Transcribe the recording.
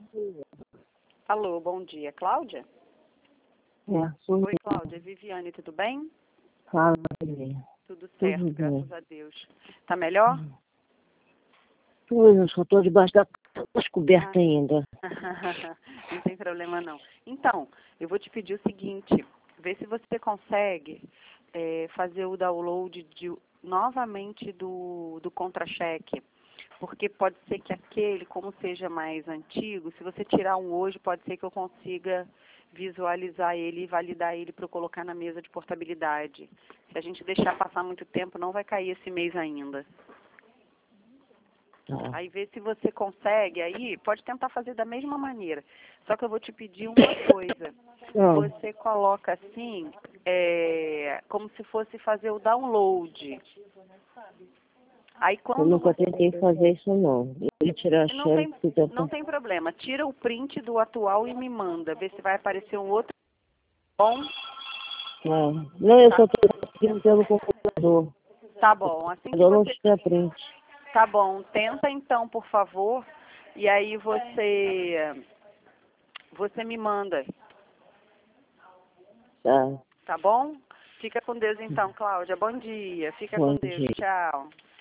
Alô, bom dia. Cláudia? Sou Oi, Cláudia. Viviane, tudo bem? Fala, Maria. Tudo certo, Tudo bem. graças a Deus. Tá melhor? Eu só estou debaixo da coberta ainda. Não tem problema não. Então, eu vou te pedir o seguinte, vê se você consegue fazer o download novamente do contra-cheque, porque pode ser que aquele, como seja mais antigo, se você tirar um hoje, pode ser que eu consiga visualizar ele e validar ele para eu colocar na mesa de portabilidade. Se a gente deixar passar muito tempo, não vai cair esse mês ainda. Aí vê se você consegue, aí pode tentar fazer da mesma maneira. Só que eu vou te pedir uma coisa. Você coloca assim, como se fosse fazer o download. Aí quando Eu nunca tentei fazer isso não. Eu ia tirar a chave. Não tem problema. Tira o print do atual e me manda. Vê se vai aparecer um outro. Bom? Não, eu só estou conseguindo pelo computador. Tá bom. Assim que Eu não você... tira print. Tá bom. Tenta então, por favor. E aí você me manda. Tá. Tá bom? Fica com Deus então, Cláudia. Bom dia. Fica Bom com Deus. dia. Tchau.